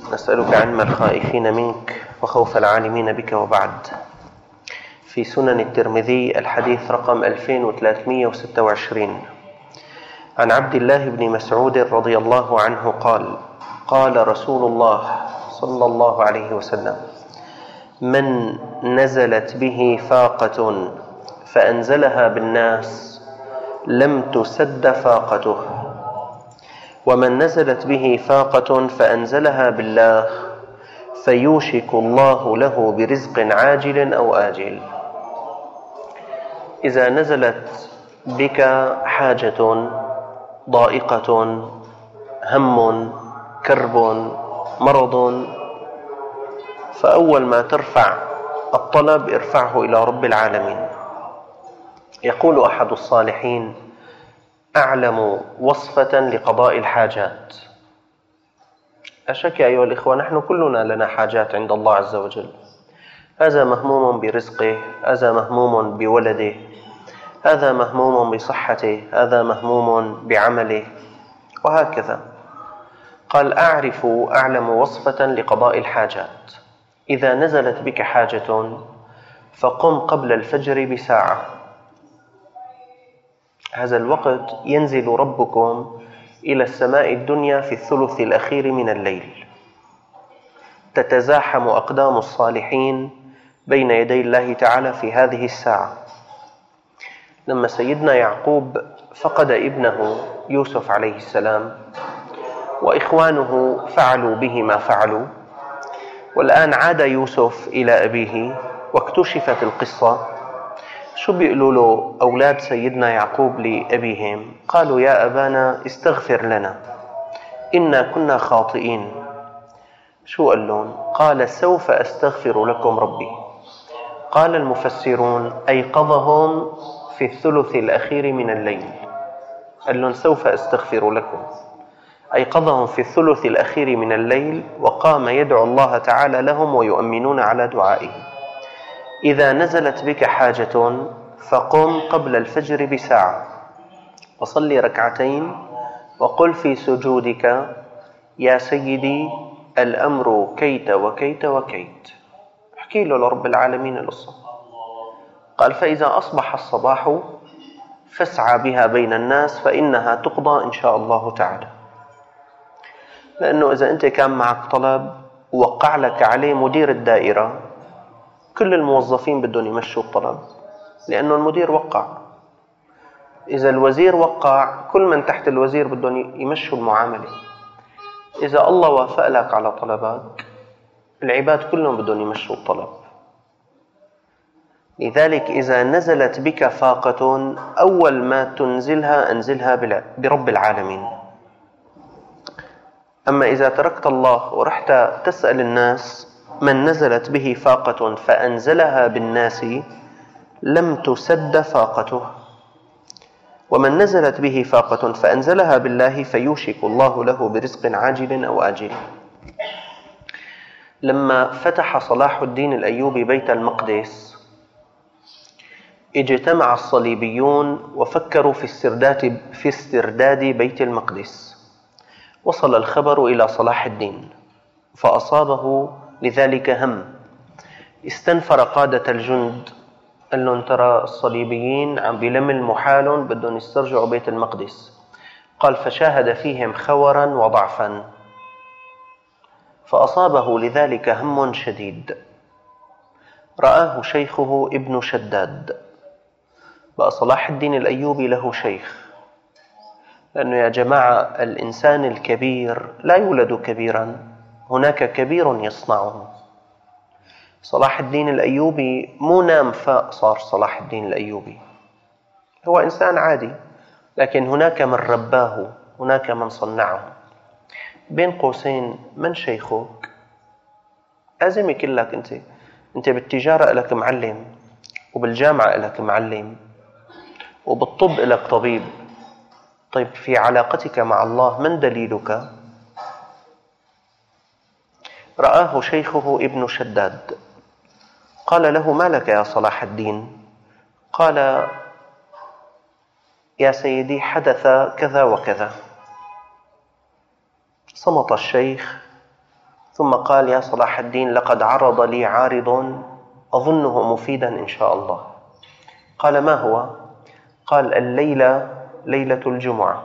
نسألك علم الخائفين منك وخوف العالمين بك. وبعد. في سنن الترمذي الحديث رقم 2326 عن عبد الله بن مسعود رضي الله عنه قال: قال رسول الله صلى الله عليه وسلم: من نزلت به فاقة فأنزلها بالناس لم تسد فاقته، ومن نزلت به فاقة فأنزلها بالله فيوشك الله له برزق عاجل أو آجل. إذا نزلت بك حاجة ضائقة، هم، كرب، مرض، فأول ما ترفع الطلب ارفعه إلى رب العالمين. يقول أحد الصالحين: أعلم وصفة لقضاء الحاجات. أشك أيها الإخوة، نحن كلنا لنا حاجات عند الله عز وجل. هذا مهموم برزقه، هذا مهموم بولده، هذا مهموم بصحته، هذا مهموم بعمله، وهكذا. قال: أعلم وصفة لقضاء الحاجات. إذا نزلت بك حاجة فقم قبل الفجر بساعة. هذا الوقت ينزل ربكم إلى السماء الدنيا في الثلث الأخير من الليل، تتزاحم أقدام الصالحين بين يدي الله تعالى في هذه الساعة. لما سيدنا يعقوب فقد ابنه يوسف عليه السلام، وإخوانه فعلوا به ما فعلوا، والآن عاد يوسف إلى أبيه واكتشفت القصة، شو بيقولوا له أولاد سيدنا يعقوب لأبيهم؟ قالوا: يا أبانا استغفر لنا إنا كنا خاطئين. شو قال لهم؟ قال: سوف أستغفر لكم ربي. قال المفسرون: أيقظهم في الثلث الأخير من الليل. قال لهم: سوف أستغفر لكم. أيقظهم في الثلث الأخير من الليل، وقام يدعو الله تعالى لهم ويؤمنون على دعائه. إذا نزلت بك حاجة فقم قبل الفجر بساعة وصلي ركعتين وقل في سجودك: يا سيدي الأمر كيت وكيت وكيت. احكي له لرب العالمين القصة. قال: فإذا أصبح الصباح فاسعى بها بين الناس فإنها تقضى إن شاء الله تعالى. لأنه إذا أنت كان معك طلب ووقع لك عليه مدير الدائرة، كل الموظفين بدهم يمشوا الطلب، لأنه المدير وقع. إذا الوزير وقع، كل من تحت الوزير بدهم يمشوا المعاملة. إذا الله وافق لك على طلبك، العباد كلهم بدهم يمشوا الطلب. لذلك إذا نزلت بك فاقة، أول ما تنزلها أنزلها برب العالمين. أما إذا تركت الله ورحت تسأل الناس، من نزلت به فاقة فأنزلها بالناس لم تسد فاقته، ومن نزلت به فاقة فأنزلها بالله فيوشك الله له برزق عاجل أو آجل. لما فتح صلاح الدين الأيوبي بيت المقدس، اجتمع الصليبيون وفكروا في استرداد بيت المقدس. وصل الخبر إلى صلاح الدين فأصابه لذلك هم. استنفر قادة الجند، قال لهم: ترى الصليبيين عم بيلملموا حالهم، بدهم يسترجعوا بيت المقدس. قال: فشاهد فيهم خورا وضعفا، فأصابه لذلك هم شديد. رآه شيخه ابن شداد. بقى صلاح الدين الأيوبي له شيخ، لأنه يا جماعة الإنسان الكبير لا يولد كبيرا، هناك كبير يصنعه. صلاح الدين الأيوبي مو نام فاق صار صلاح الدين الأيوبي، هو إنسان عادي، لكن هناك من رباه، هناك من صنعه. بين قوسين: من شيخك؟ لازم يكون لك أنت بالتجارة لك معلم، وبالجامعة لك معلم، وبالطب لك طبيب. طيب في علاقتك مع الله من دليلك؟ رآه شيخه ابن شداد. قال له: ما لك يا صلاح الدين؟ قال: يا سيدي حدث كذا وكذا. صمت الشيخ ثم قال: يا صلاح الدين، لقد عرض لي عارض أظنه مفيدا إن شاء الله. قال: ما هو؟ قال: الليلة ليلة الجمعة،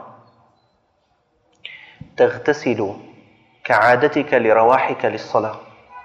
تغتسل كعادتك لرواحك للصلاة،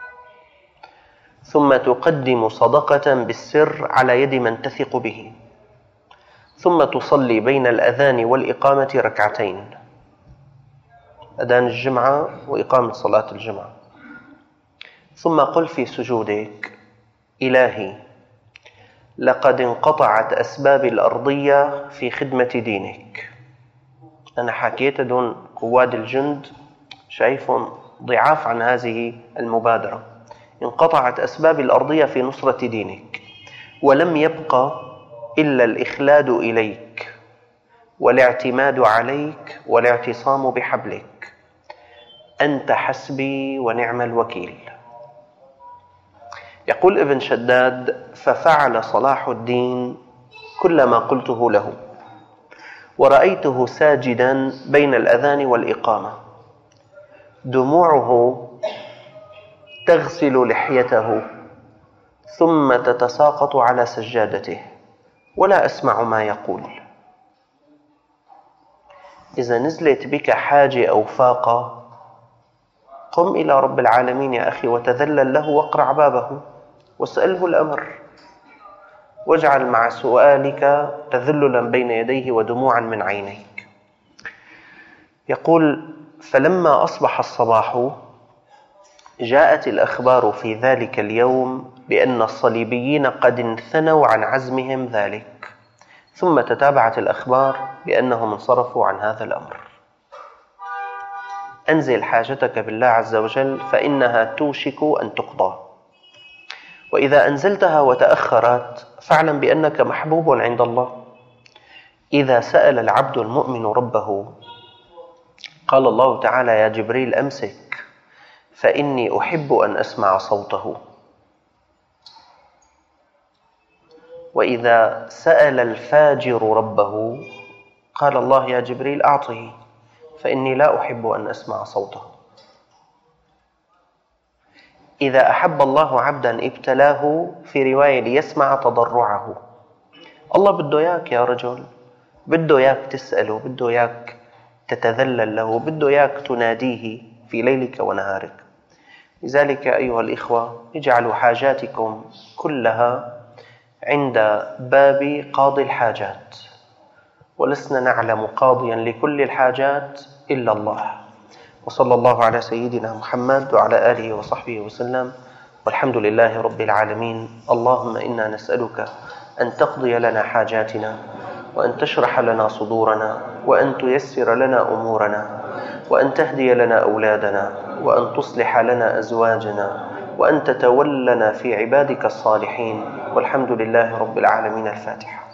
ثم تقدم صدقة بالسر على يد من تثق به، ثم تصلي بين الأذان والإقامة ركعتين، أذان الجمعة وإقامة صلاة الجمعة، ثم قل في سجودك: إلهي، لقد انقطعت أسباب الأرضية في خدمة دينك. أنا حكيت دون قواد الجند، شايفهم ضعاف عن هذه المبادرة. انقطعت أسباب الأرضية في نصرة دينك، ولم يبق إلا الإخلاد إليك والاعتماد عليك والاعتصام بحبلك. أنت حسبي ونعم الوكيل. يقول ابن شداد: ففعل صلاح الدين كل ما قلته له، ورأيته ساجدا بين الأذان والإقامة، دموعه تغسل لحيته ثم تتساقط على سجادته، ولا أسمع ما يقول. إذا نزلت بك حاجة أو فاقة، قم إلى رب العالمين يا أخي وتذلل له واقرع بابه واسأله الأمر، واجعل مع سؤالك تذللا بين يديه ودموعا من عينيك. يقول: فلما أصبح الصباح جاءت الأخبار في ذلك اليوم بأن الصليبيين قد انثنوا عن عزمهم ذلك، ثم تتابعت الأخبار بأنهم انصرفوا عن هذا الأمر. أنزل حاجتك بالله عز وجل فإنها توشك أن تقضى، وإذا أنزلتها وتأخرت فاعلم بأنك محبوب عند الله. إذا سأل العبد المؤمن ربه قال الله تعالى: يا جبريل أمسك فإني أحب أن أسمع صوته. وإذا سأل الفاجر ربه قال الله: يا جبريل أعطه فإني لا أحب أن أسمع صوته. إذا أحب الله عبدا ابتلاه، في رواية ليسمع تضرعه. الله بده إياك يا رجل، بده إياك تسأله، بده إياك تتذلل له، بده إياك تناديه في ليلك ونهارك. لذلك أيها الإخوة، اجعلوا حاجاتكم كلها عند باب قاضي الحاجات، ولسنا نعلم قاضيا لكل الحاجات إلا الله. وصلى الله على سيدنا محمد وعلى آله وصحبه وسلم، والحمد لله رب العالمين. اللهم إنا نسألك أن تقضي لنا حاجاتنا، وأن تشرح لنا صدورنا، وأن تيسر لنا أمورنا، وأن تهدي لنا أولادنا، وأن تصلح لنا أزواجنا، وأن تتولنا في عبادك الصالحين. والحمد لله رب العالمين. الفاتحة.